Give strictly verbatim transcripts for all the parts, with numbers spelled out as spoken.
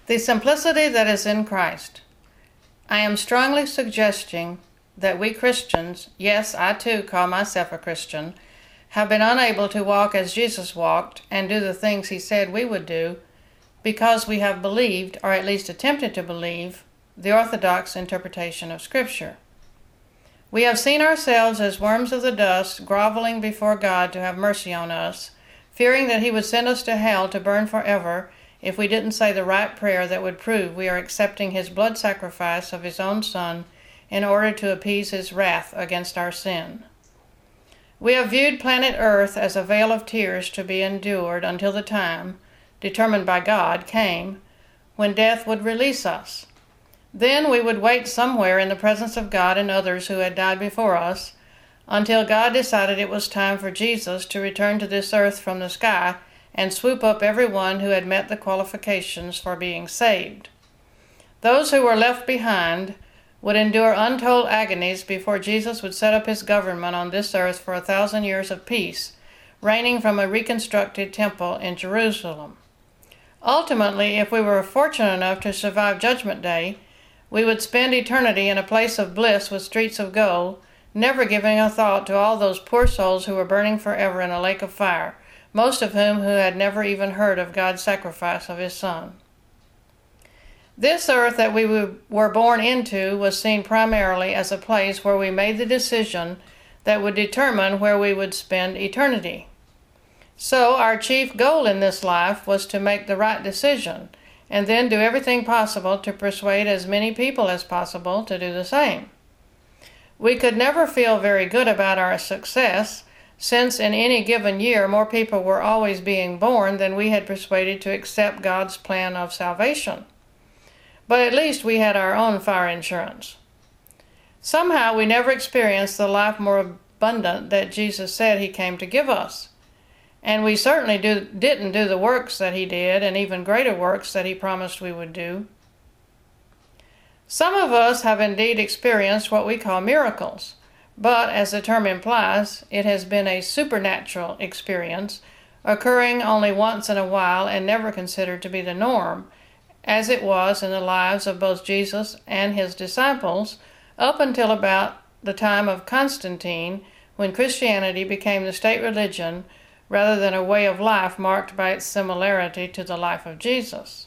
The simplicity that is in Christ. I am strongly suggesting that we Christians, yes, I too call myself a Christian, have been unable to walk as Jesus walked and do the things he said we would do because we have believed, or at least attempted to believe, the orthodox interpretation of Scripture. We have seen ourselves as worms of the dust, groveling before God to have mercy on us, fearing that he would send us to hell to burn forever if we didn't say the right prayer that would prove we are accepting his blood sacrifice of his own Son in order to appease his wrath against our sin. We have viewed planet Earth as a vale of tears to be endured until the time, determined by God, came when death would release us. Then we would wait somewhere in the presence of God and others who had died before us until God decided it was time for Jesus to return to this earth from the sky and swoop up everyone who had met the qualifications for being saved. Those who were left behind would endure untold agonies before Jesus would set up his government on this earth for a thousand years of peace, reigning from a reconstructed temple in Jerusalem. Ultimately, if we were fortunate enough to survive Judgment Day, we would spend eternity in a place of bliss with streets of gold, never giving a thought to all those poor souls who were burning forever in a lake of fire, most of whom who had never even heard of God's sacrifice of his Son. This earth that we were born into was seen primarily as a place where we made the decision that would determine where we would spend eternity. So our chief goal in this life was to make the right decision, and then do everything possible to persuade as many people as possible to do the same. We could never feel very good about our success, since in any given year more people were always being born than we had persuaded to accept God's plan of salvation. But at least we had our own fire insurance. Somehow we never experienced the life more abundant that Jesus said he came to give us. And we certainly do, didn't do the works that he did, and even greater works that he promised we would do. Some of us have indeed experienced what we call miracles. But, as the term implies, it has been a supernatural experience, occurring only once in a while and never considered to be the norm, as it was in the lives of both Jesus and his disciples, up until about the time of Constantine, when Christianity became the state religion rather than a way of life marked by its similarity to the life of Jesus.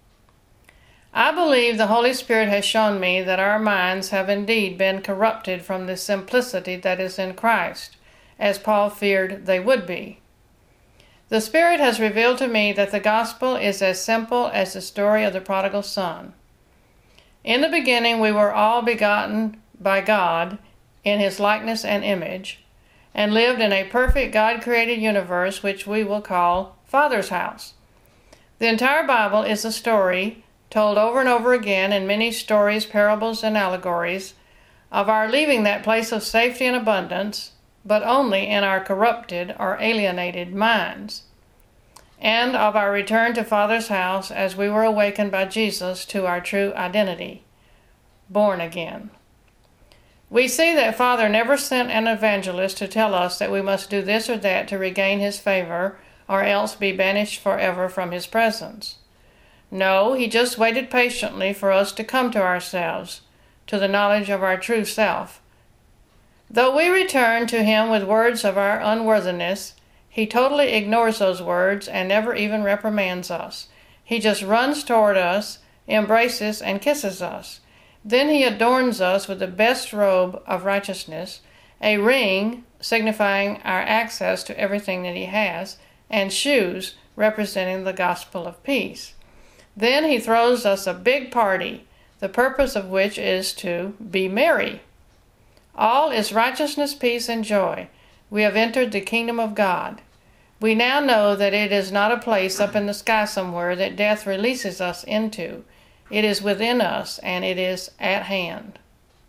I believe the Holy Spirit has shown me that our minds have indeed been corrupted from the simplicity that is in Christ, as Paul feared they would be. The Spirit has revealed to me that the gospel is as simple as the story of the prodigal son. In the beginning we were all begotten by God in his likeness and image, and lived in a perfect God-created universe which we will call Father's house. The entire Bible is a story told over and over again in many stories, parables, and allegories, of our leaving that place of safety and abundance, but only in our corrupted or alienated minds, and of our return to Father's house as we were awakened by Jesus to our true identity, born again. We see that Father never sent an evangelist to tell us that we must do this or that to regain his favor, or else be banished forever from his presence. No, he just waited patiently for us to come to ourselves, to the knowledge of our true self. Though we return to him with words of our unworthiness, he totally ignores those words and never even reprimands us. He just runs toward us, embraces, and kisses us. Then he adorns us with the best robe of righteousness, a ring signifying our access to everything that he has, and shoes representing the gospel of peace. Then he throws us a big party, the purpose of which is to be merry. All is righteousness, peace, and joy. We have entered the kingdom of God. We now know that it is not a place up in the sky somewhere that death releases us into. It is within us, and it is at hand.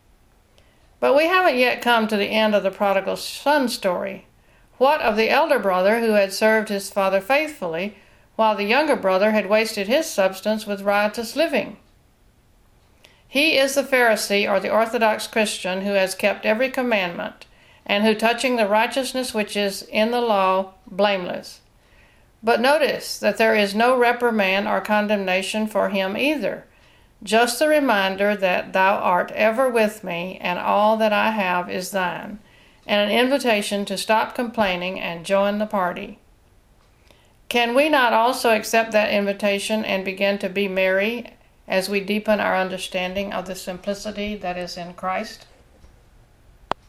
But we haven't yet come to the end of the prodigal son story. What of the elder brother who had served his father faithfully, while the younger brother had wasted his substance with riotous living? He is the Pharisee or the Orthodox Christian who has kept every commandment, and who touching the righteousness which is in the law, blameless. But notice that there is no reprimand or condemnation for him either, just the reminder that thou art ever with me, and all that I have is thine, and an invitation to stop complaining and join the party. Can we not also accept that invitation and begin to be merry as we deepen our understanding of the simplicity that is in Christ?